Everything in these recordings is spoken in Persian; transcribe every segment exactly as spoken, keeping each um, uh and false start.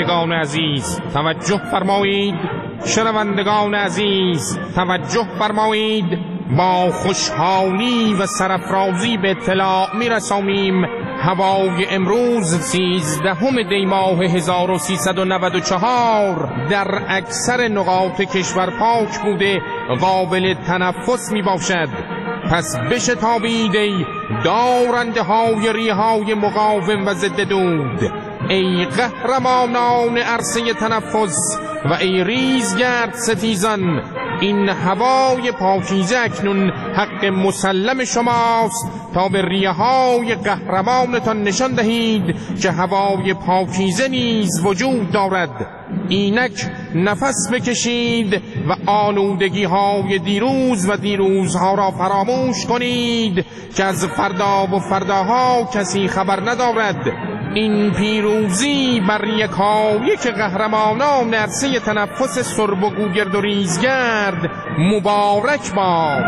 شنوندگان عزیز توجه فرمایید، شنوندگان عزیز توجه فرمایید. با خوشحالی و سرافرازی به اطلاع میرسانیم هوای امروز سیزدهم دی ماه هزار و سیصد و نود و چهار در اکثر نقاط کشور پاک بوده قابل تنفس می باشد. پس بشتابید ای دارنده های ریهای مقاوم و ضد دود، ای قهرمانان عرصه تنفس و ای ریزگرد ستیزان. این هوای پاکیزه اکنون حق مسلم شماست تا به ریه های قهرمانتان نشان دهید که هوای پاکیزه نیز وجود دارد. اینک نفس بکشید و آلودگی های دیروز و دیروزها را فراموش کنید که از فردا و فرداها کسی خبر ندارد. این پیروزی بر یکایک قهرمانان عرصه تنفس سرب و گوگرد و ریزگرد مبارک باد.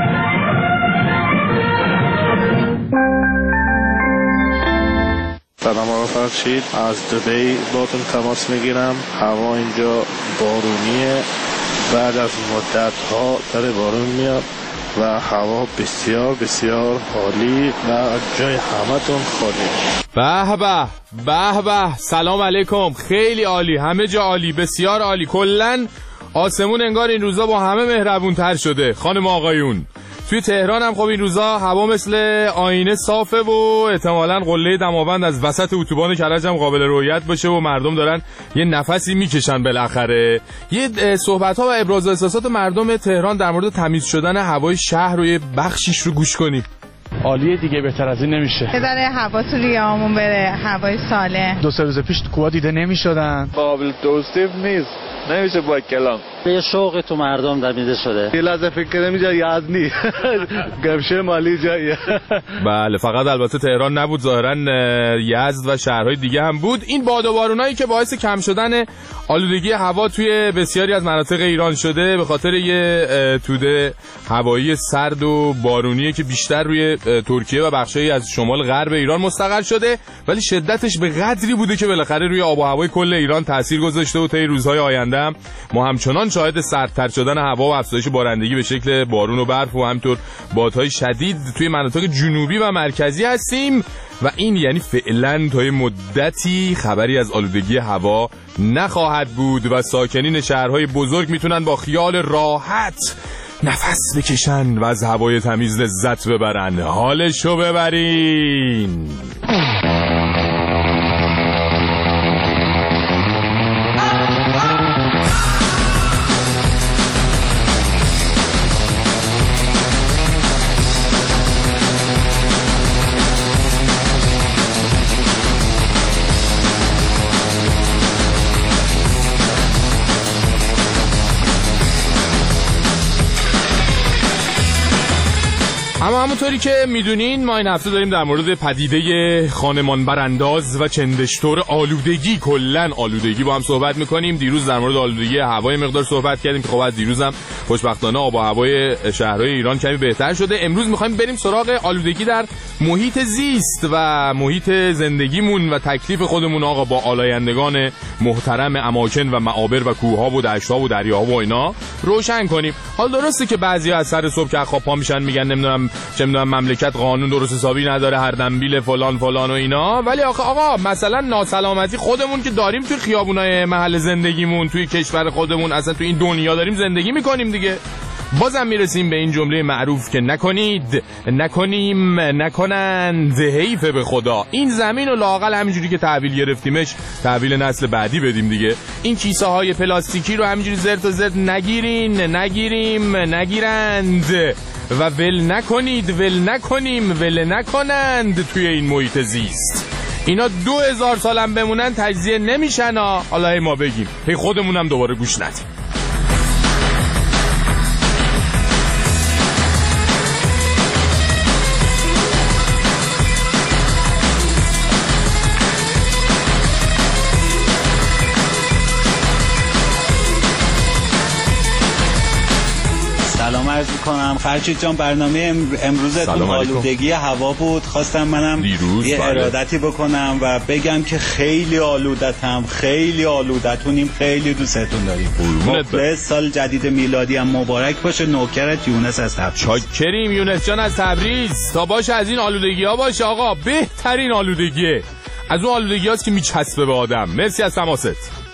سلام آقا فرشید، از دبی باتون تماس میگیرم. هوا اینجا بارونیه، بعد از مدت ها داره بارون میاد و هوا بسیار بسیار عالی و جای همتون خالی. به به به به، سلام علیکم. خیلی عالی، همه جا عالی، بسیار عالی. کلن آسمون انگار این روزا با همه مهربون تر شده. خانم آقایون، توی تهران هم خب این روزا هوا مثل آینه صافه و احتمالاً قله دماوند از وسط اتوبان کرج هم قابل رؤیت باشه و مردم دارن یه نفسی میکشن بالاخره. یه صحبت‌ها و ابراز احساسات مردم تهران در مورد تمیز شدن هوای شهر رو یه بخشیش رو گوش کنیم. عالیه دیگه، بهتر از این نمیشه. بذاره هوا تو ریه‌هامون بره، هوای سالم. دو سه روز پیش کوها دیده نمیشدن. قابل توصیف نیست، نمیشه با کلام. یه شوق تو مردم دمیده شده. یه لحظه فکر نمیشه یزدی گمشه مالی جاییه. بله، فقط البته تهران نبود، ظاهرا یزد و شهرهای دیگه هم بود. این باد و بارونایی که باعث کم شدن آلودگی هوا توی بسیاری از مناطق ایران شده به خاطر یه توده هوایی سرد و بارونیه که بیشتر روی ترکیه و بخشایی از شمال غرب ایران مستقر شده، ولی شدتش به قدری بوده که بالاخره روی آب و هوای کل ایران تاثیر گذاشته و طی روزهای آینده هم ما همچنان شاهد سردتر شدن هوا و افزایش بارندگی به شکل بارون و برف و همینطور بادهای شدید توی مناطق جنوبی و مرکزی هستیم و این یعنی فعلا تا مدتی خبری از آلودگی هوا نخواهد بود و ساکنین شهرهای بزرگ میتونن با خیال راحت نفس بکشن و از هوای تمیز لذت ببرن. حالشو ببرین. اما همونطوری که میدونین ما این هفته داریم در مورد پدیده خانمان برانداز و چندشتور آلودگی، کلن آلودگی با هم صحبت میکنیم. دیروز در مورد آلودگی هوای مقدار صحبت کردیم که خب از دیروز هم خوشبختانه آب و هوای شهرهای ایران کمی بهتر شده. امروز میخوایم بریم سراغ آلودگی در محیط زیست و محیط زندگیمون و تکلیف خودمون آقا با آلایندگان محترم اماکن و معابر و کوهها و دشت‌ها و دریاها و اینا روشن کنیم. حال درسته که بعضیا از سر صبح که خواب پا میشن میگن نمیدونم چه میدونم مملکت قانون درست حسابی نداره، هر دنبیل فلان فلان و اینا، ولی آخه آقا مثلا ناسلامتی خودمون که داریم توی خیابونای محل زندگیمون، توی کشور خودمون، اصلا توی این دنیا داریم زندگی میکنیم دیگه. بازم میرسیم به این جمله معروف که نکنید، نکنیم، نکنند، حیف به خدا. این زمین و لااقل همینجوری که تحویل گرفتیمش تحویل نسل بعدی بدیم دیگه. این کیسه های پلاستیکی رو همینجوری زرت و زرت نگیرین، نگیریم، نگیرند و ول نکنید، ول نکنیم، ول نکنند توی این محیط زیست. اینا دو هزار سالم بمونن تجزیه نمیشن ها. حالا ما بگیم هی خودمونم دوباره گوش ندیم. سلام عرض میکنم. فرشید جان برنامه امروزتون آلودگی هوا بود، خواستم منم یه ارادتی بکنم و بگم که خیلی آلودتم، خیلی آلودتونیم، خیلی دوستتون داریم. مخلص، سال جدید میلادی هم مبارک باشه. نوکرت یونس از تبریز. چاکریم یونس جان از تبریز. تا باشه از این آلودگی ها باشه آقا، بهترین آلودگیه از اون آلودگی هاست که میچسبه به آدم. مرسی از تماست.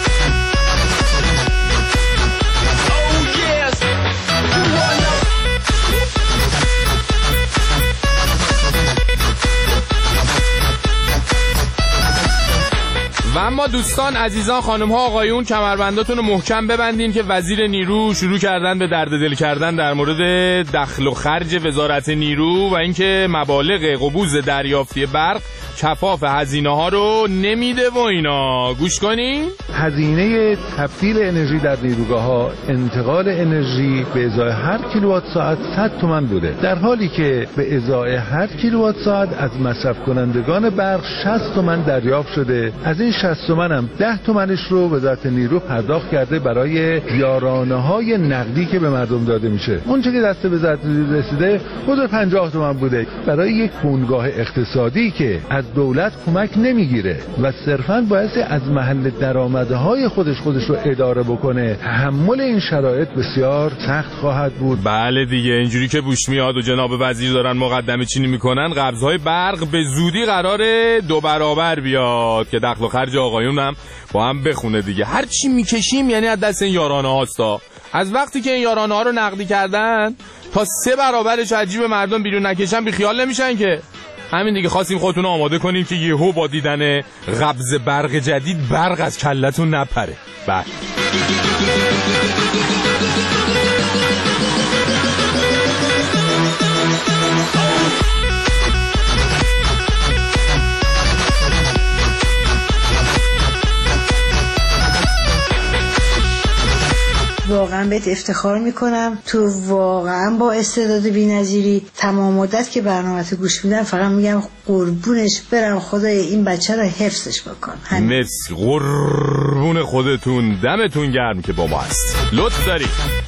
و اما دوستان عزیزان خانم ها آقایون کمربنداتون رو محکم ببندین که وزیر نیرو شروع کردن به درد دل کردن در مورد دخل و خرج وزارت نیرو و اینکه مبالغ قبوز دریافتی برق کفاف هزینه ها رو نمیده و اینا. گوش کنین. هزینه تبدیل انرژی در نیروگاه ها انتقال انرژی به ازای هر کیلووات ساعت صد تومان بوده، در حالی که به ازای هر کیلووات ساعت از مصرف کنندگان برق شصت تومان دریافت شده. از این شصت تومان هم ده تومنش رو وزارت نیرو پرداخت کرده برای یارانه های نقدی که به مردم داده میشه. اونچه که دست وزارت نیرو رسیده حدود پنجاه تومان بوده برای یک بنگاه اقتصادی که از دولت کمک نمیگیره و صرفاً باعث از محل درآمدهای خودش خودش رو اداره بکنه. تحمل این شرایط بسیار سخت خواهد بود. بله دیگه، اینجوری که بوش میاد و جناب وزیر دارن مقدمه چینی میکنن، قبضهای برق به زودی قراره دو برابر بیاد که دخل و خرج آقایون هم با هم بخونه دیگه. هر چی میکشیم یعنی از دست این یارانه هاستا. از وقتی که این یارانه ها رو نقدی کردن تا سه برابرش عجیب مردم بیرون نکشن بی خیال نمیشن که. همین دیگه خواستیم خودتون آماده کنیم که یهو با دیدن قبض برق جدید برق از کلتون نپره. بله واقعا بهت افتخار میکنم. تو واقعا با استعداد بی‌نظیری. تمام مدت که برنامه‌تو گوش میدم فقط میگم قربونش برم، خدای این بچه رو حفظش بکن. مرسی، قربون خودتون، دمتون گرم که با ما هست. لطف داری.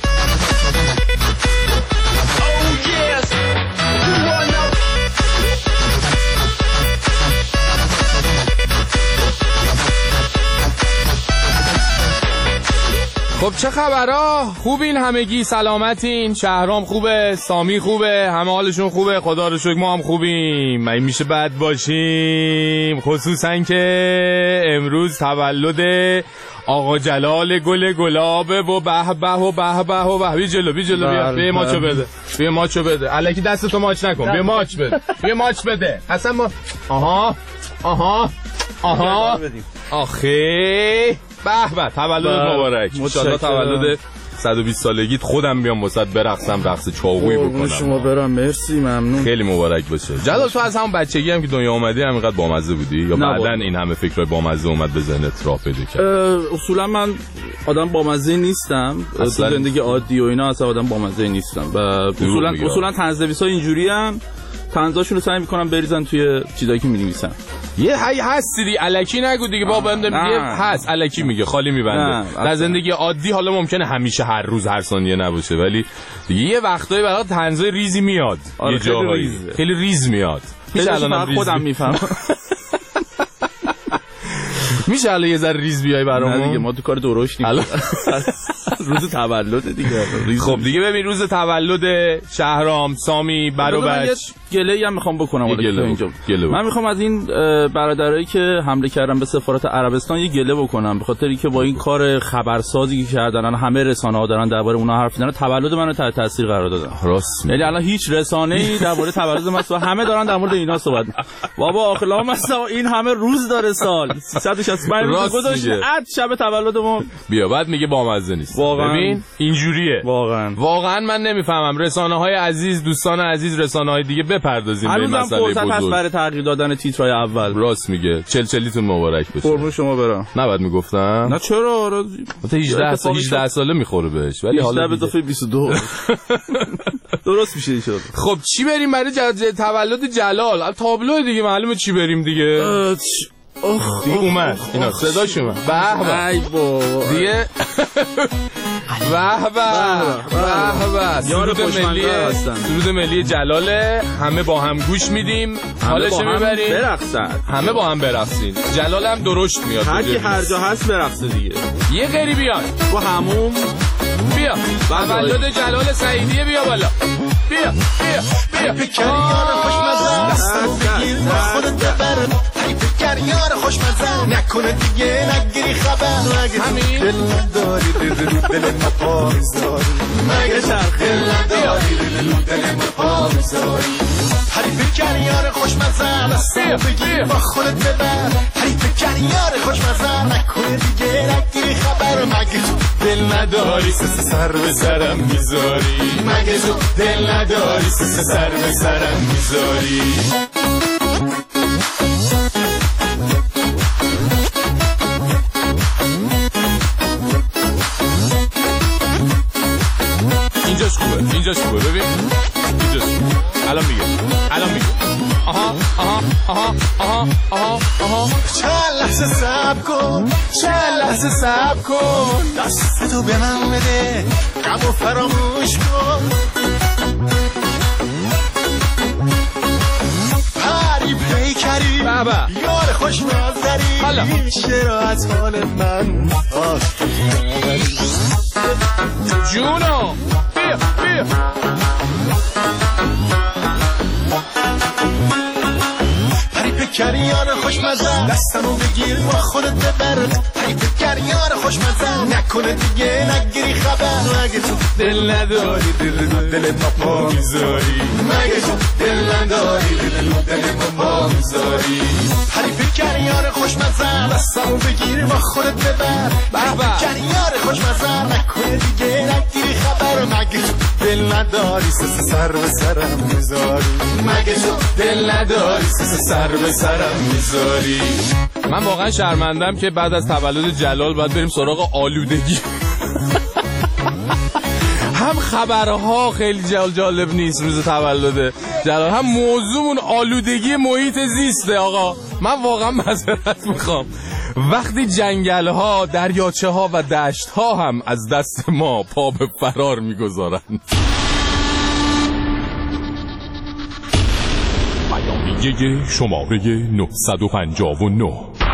خب چه خبرها؟ خوبین همگی؟ سلامتین؟ شهرام خوبه؟ سامی خوبه؟ همه حالشون خوبه؟ خدا رو شکر ما هم خوبیم. مگه میشه بد باشیم؟ خصوصا که امروز تولد آقا جلال گل گلابه و به به و به به و به. بی جلو بی جلو بیا بیا ماچو بده بیا ماچو بده. الکی دستتو ماچ نکن، بیا ماچ بده بیا ماچ بده. اصلا ما آها آها آها آخه به به تولد مبارک. ان شاءالله تولد صد و بیست سالگیت خودم بیام واسط برقصم رقص چاقویی بکنم. شما برام مرسی، ممنون. خیلی مبارک باشه. جلال تو از همون بچگی هم که دنیا اومدی همینقدر بامزه بودی یا بعدن این همه فکرای بامزه اومد به ذهنت راه پیدا کرد؟ اصولا من آدم بامزه نیستم. تو زندگی عادی و اینا اصلا آدم بامزه نیستم و اصولا اصولا طنزنویسای اینجوریان طنزاشون رو سعی میکنم بریزن توی چیزایی که می‌نویسن. یه هی هستی دی الکی نگو دیگه بابا. بهم میگه هست الکی میگه خالی میبنده. در زندگی عادی حالا ممکنه همیشه هر روز هر ثانیه نباشه ولی دیگه یه وقتایی برای طنزای ریزی میاد. آره یه جاهایی خیلی ریز میاد. میشه الان خودم میفهمم. میشه الان یه ذره ریز بیای برامون؟ نه دیگه ما تو کار درشتیم الان. روز تولد دیگه. خب دیگه ببین روز تولد شهرام سامی برو بچ گله‌ای هم میخوام بکنم گله اینجا. گله من میخوام از این برادرایی که حمله کردن به سفارت عربستان یه گله بکنم به خاطر اینکه با این کار خبرسازی که کردن همه رسانه‌ها دارن درباره اونها حرف میزنن، تولد منو تحت تاثیر قرار دادن. راست. یعنی الان هیچ رسانه‌ای درباره تولد من صحبت، همه دارن در مورد اینا صحبت می‌کنن. بابا آخه لامصب این همه روز داره سال سیصد و شصت و پنج روز گذشته عد شب تولدمون بیا بعد میگه بامزه نیست. ببین اینجوریه واقعا واقعا من نمیفهمم. رسانه‌های عزیز، دوستان عزیز، رسانه‌های دیگه بپردازیم به مسئله بزرگ. فرصت هست برای تغییر دادن تیترهای اول. راست میگه. چلچلیتون مبارک بشه. قربون شما برم. نباید میگفتم. نه چرا؟ تا هجده سال هجده ساله میخوره بهش ولی حالا به اضافه بیست و دو درست میشه ان شاءالله. خب چی بریم برای تولد جلال؟ تابلو دیگه معلومه چی بریم دیگه. اوه دیگه اومد اینا صداش اومد. به به ای بابا دیگه به به به سرود ملی سرود ملی جلاله. همه با هم گوش میدیم، حالش میبریم، برقصن، همه با هم برقصین. جلال هم درشت میاد، هر کی هر جا هست برقصه دیگه. یه غری بیاد تو همون بیا تولد جلال سعیدیه، بیا بالا، بیا بیا بیا پیکریار خوشمزه دستمو بگیر با خودت ببر. پیکریار خوشمزه نکنه دیگه نگیری خبر. همین دل نداری دل دل ما پا میذاری. مگه چرخه نداری دل ما پا میذاری. هری پیکریار خوشمزه دستمو بگیر با خودت ببر. هری پیکریار خوشمزه نکنه دیگه نگیری خبر. مگه تو دل نداری سس سر به سرم میذاری. مگه تو دل نداری سس سر به سرم میذاری. اینجاش خوبه، اینجاش خوبه، ببین اینجاش خوبه. الان میگه الان میگه آها آها آها آها آها آها چند لحظه صبر کن، چند لحظه صبر کن، دستتو به من بده، غمو فراموش کن. پری پیکری یار خوش نازداری، چرا از حال من آشتی جونو بیا بیا. پری پیکریار خوشمزه دستمو بگیر با خودت ببر. پری پیکریار خوشمزه نکنه دیگه نگیری خبر. مگه تو دل نداری دل دل ما پا میذاری. مگه تو دل نداری دل دل ما پا میذاری. پری پیکریار خوشمزه دستمو بگیر با خودت ببر. پری پیکریار خوشمزه نکنه دیگه نگیری خبر. مگه تو دل نداری سس سر به سرم میذاری. مگه تو دل نداری سس سر به سرم میذاری. من واقعا شرمندم که بعد از تولد جلال باید بریم سراغ آلودگی. هم خبرها خیلی جال جالب نیست روز تولد جلال، هم موضوعمون آلودگی محیط زیسته. آقا من واقعا معذرت میخوام وقتی جنگل ها، دریاچه ها و دشت ها هم از دست ما پا به فرار میگذارند. بیانیه شماره نهصد و پنجاه و نه.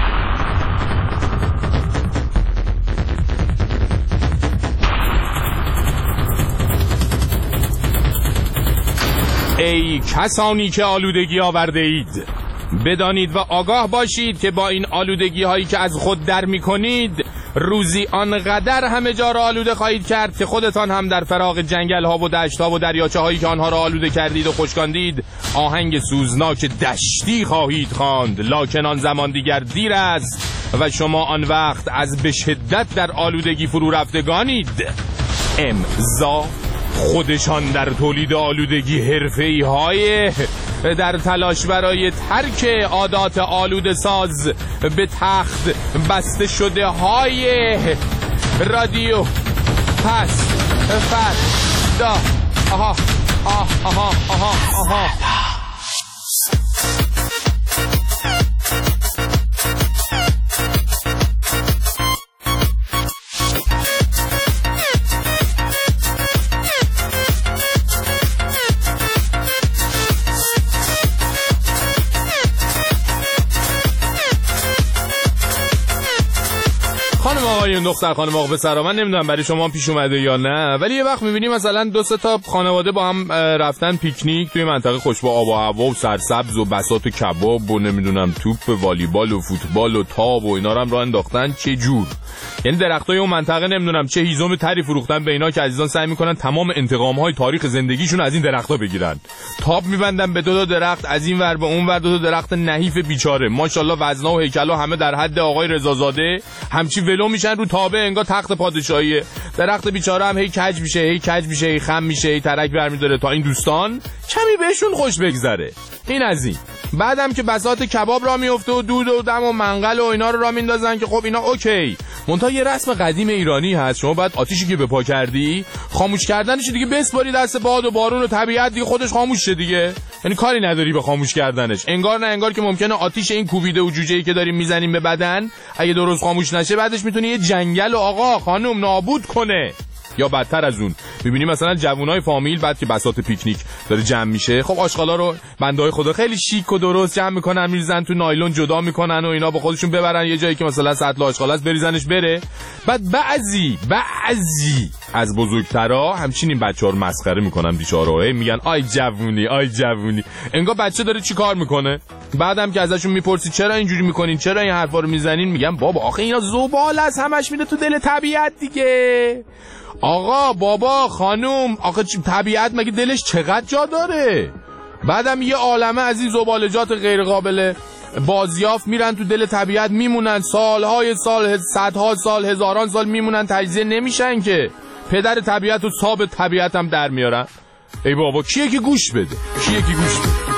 ای کسانی که آلودگی آورده اید، بدانید و آگاه باشید که با این آلودگی هایی که از خود در می کنید روزی آنقدر همه جا را آلوده خواهید کرد که خودتان هم در فراغ جنگل ها و دشت ها و دریاچه هایی که آنها را آلوده کردید و خشکاندید آهنگ سوزناک دشتی خواهید خواند. لکن آن زمان دیگر دیر است و شما آن وقت از به شدت در آلودگی فرو رفتگانید. امضا خودشان در تولید آلودگی حرفه‌ای های در تلاش برای ترک عادات آلوده ساز به تخت بسته شده های رادیو پس فر دا آها آها آها آها آها این دختر خانم آقا پسرا، من نمیدونم برای شما پیش اومده یا نه، ولی یه وقت میبینیم مثلا دو سه تا خانواده با هم رفتن پیکنیک توی منطقه خوش با آب و هوا و سرسبز و بساط کباب و نمیدونم توپ والیبال و فوتبال و تاب و اینا رو هم راه انداختن. چه جور، یعنی درختای اون منطقه نمیدونم چه هیزم تری فروختن به اینا که عزیزان سعی میکنن تمام انتقام‌های تاریخ زندگیشون از این درختا بگیرن. تاب میبندن به دو تا درخت، از این ور به اون ور دو تا درخت نحیف بیچاره، ماشاءالله وزنا و هیکلا همه در حد آقای رضازاده، همچی ولو میشن رو تابه انگار تخت پادشاهیه. درخت بیچاره هم هی کج میشه هی کج میشه هی خم میشه هی ترک برمی‌داره تا این دوستان کمی بهشون خوش بگذره. این از این. بعدم که بساط کباب را میفته و دود و دم و منقل و اینا رو را میندازن که خب اینا اوکی. منتها یه رسم قدیم ایرانی هست، شما باید آتیشی که به پا کردی خاموش کردنش دیگه بسپاری دست باد و بارون و طبیعت دیگه خودش خاموش شه دیگه، یعنی کاری نداری به خاموش کردنش. انگار نه انگار که ممکنه آتیش این کوبیده و جوجه‌ای که داریم میزنیم به بدن اگه درست خاموش نشه بعدش میتونه یه جنگل و آقا خانم نابود کنه. یا بدتر از اون می‌بینی مثلا جوونای فامیل بعد که بساط پیکنیک داره جمع میشه، خب آشغالا رو بندهای خدا خیلی شیک و درست جمع میکنن میریزن تو نایلون جدا میکنن و اینا با خودشون ببرن یه جایی که مثلا سطل آشغالا است بریزنش بره. بعد بعضی بعضی از بزرگترا همچین این بچه‌ها رو مسخره میکنن بیچاره‌ها، میگن آی جوونی آی جوونی، انگار بچه داره چیکار میکنه. بعدم که ازشون میپرسی چرا اینجوری میکنین، چرا این حرفا رو میزنین، میگن بابا آخه اینا زباله است، همش میره تو دل طبیعت دیگه. آقا بابا خانوم آخه طبیعت مگه دلش چقدر جا داره؟ بعدم یه عالمه از این زبالجات غیر قابل بازیافت میرن تو دل طبیعت میمونن، سالهای سال، صدها سال، هزاران سال میمونن، تجزیه نمیشن که پدر طبیعت و صاحب طبیعت هم در میارن. ای بابا کیه که گوش بده، کیه که گوش بده.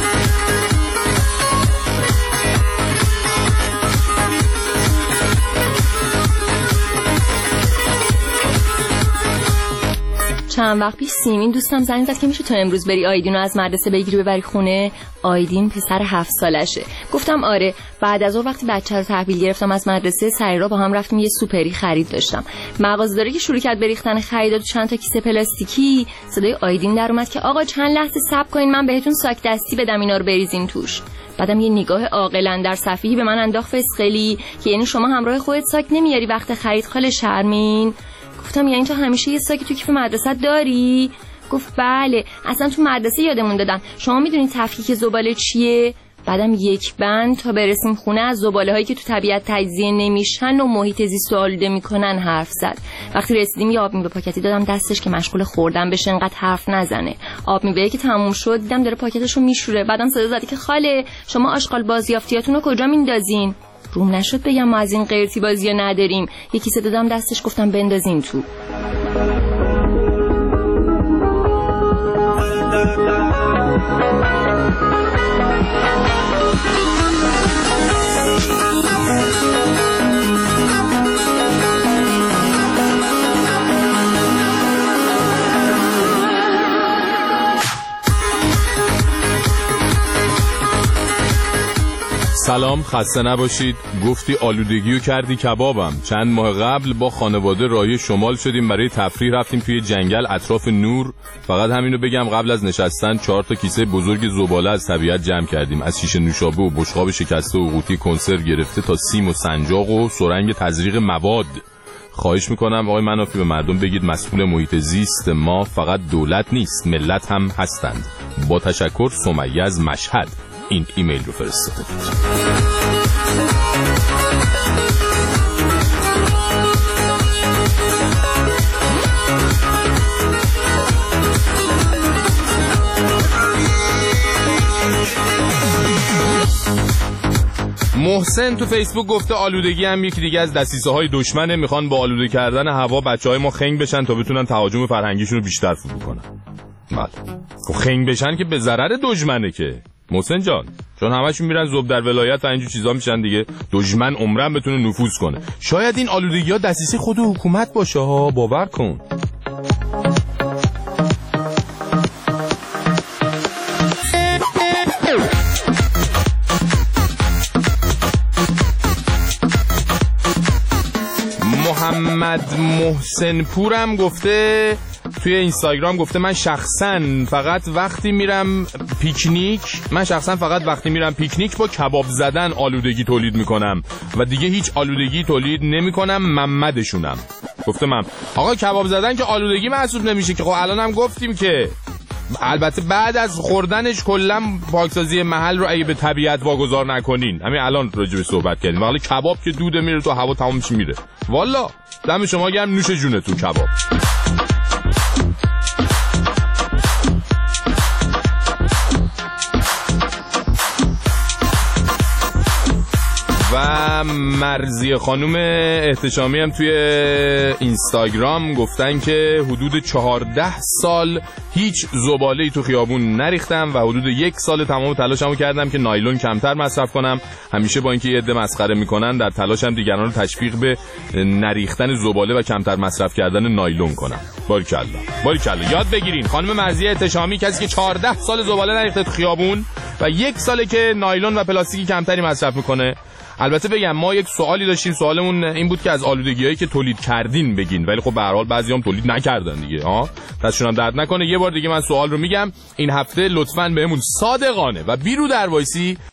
چند وقت پیش سیمین دوستم زنگ زد که میشه تو امروز بری آیدین رو از مدرسه بگیری ببری خونه. آیدین پسر هفت سالشه. گفتم آره. بعد از اون وقتی بچه رو تحویل گرفتم از مدرسه سری را با هم رفتیم یه سوپری خرید داشتم. مغازه‌داری که شروع کرد بریختن خرید تو چند تا کیسه پلاستیکی، صدای آیدین در اومد که آقا چند لحظه صبر کنین من بهتون ساک دستی بدم اینا رو بریزین توش. بعدم یه نگاه عاقلانه در صفیحی به من انداخت فسقلی که یعنی شما همراه خودت ساک نمیاری وقت خرید خاله شرمین. گفتم یعنی تو همیشه یه ساکی تو کیف مدرسه داری؟ گفت بله اصلا تو مدرسه یادمون دادن. شما میدونید تفکیک زباله چیه؟ بعدم یک بند تا برسیم خونه از زباله هایی که تو طبیعت تجزیه نمیشن و محیط زیست رو آلوده میکنن حرف زد. وقتی رسیدیم یه آب میوه پاکتی دادم دستش که مشغول خوردن بشه انقدر حرف نزنه. آب میوه که تموم شد دیدم داره پاکتشو میشوره. بعدم صدا زد که خاله شما آشغال بازیافتیاتونو کجا میندازین؟ روم نشد بگم ما از این قیرتی بازی ها نداریم. یکی کیسه دادم دستش گفتم بندازین تو. سلام خسته نباشید. گفتی آلودگیو کردی کبابم. چند ماه قبل با خانواده راهی شمال شدیم برای تفریح، رفتیم توی جنگل اطراف نور. فقط همینو بگم قبل از نشستن چهار تا کیسه بزرگ زباله از طبیعت جمع کردیم، از شیشه نوشابه و بشقاب شکسته و قوطی کنسرو گرفته تا سیم و سنجاق و سرنگ تزریق مواد. خواهش میکنم آقای منافی به مردم بگید مسئول محیط زیست ما فقط دولت نیست ملت هم هستند. با تشکر سمیه از مشهد این ایمیل رو فرستاده بود. محسن تو فیسبوک گفته آلودگی هم یکی دیگه از دسیسه های دشمنه، میخوان با آلوده کردن هوا بچه های ما خنگ بشن تا بتونن تهاجم فرهنگیشون رو بیشتر فرو کنن. بله خب خنگ بشن که به ضرر دشمنه که محسن جان، چون همشون میرن زوب در ولایت و اینجور چیزا میشن دیگه، دشمن عمرن بتونه نفوذ کنه. شاید این آلودگی ها دسیسه خود حکومت باشه ها، باور کن. محمد محسن پورم گفته توی اینستاگرام، گفته من شخصا فقط وقتی میرم پیکنیک من شخصا فقط وقتی میرم پیکنیک با کباب زدن آلودگی تولید میکنم و دیگه هیچ آلودگی تولید نمیکنم. محمدشونم گفته من آقا کباب زدن که آلودگی محسوب نمیشه که، خب الانم گفتیم که البته بعد از خوردنش کلا پاکسازی محل رو اگه به طبیعت واگذار نکنین، همین الان راجع به صحبت کردیم، ولی کباب که دوده میره تو هوا تمام چی میره. والا دم شما گرم، نوش جونتون کباب. و مرزی خانوم احتشامی هم توی اینستاگرام گفتن که حدود چهارده سال هیچ زباله‌ای تو خیابون نریختم و حدود یک سال تمام تلاشمو کردم که نایلون کمتر مصرف کنم. همیشه با اینکه یه عده مسخره میکنن در تلاشم دیگران رو تشویق به نریختن زباله و کمتر مصرف کردن نایلون کنم. باریکلا باریکلا یاد بگیرین. خانم مرزی احتشامی کسی که چهارده سال زباله نریخته تو خیابون و یک ساله که نایلون و پلاستیکی کمتری مصرف میکنه. البته بگم ما یک سوالی داشتیم، سوالمون این بود که از آلودگیایی که تولید کردین بگین، ولی خب به هر حال بعضیام تولید نکردن دیگه ها، دستشون هم درد نکنه. یه بار دیگه من سوال رو میگم، این هفته لطفاً بهمون صادقانه و بی رو در وایسی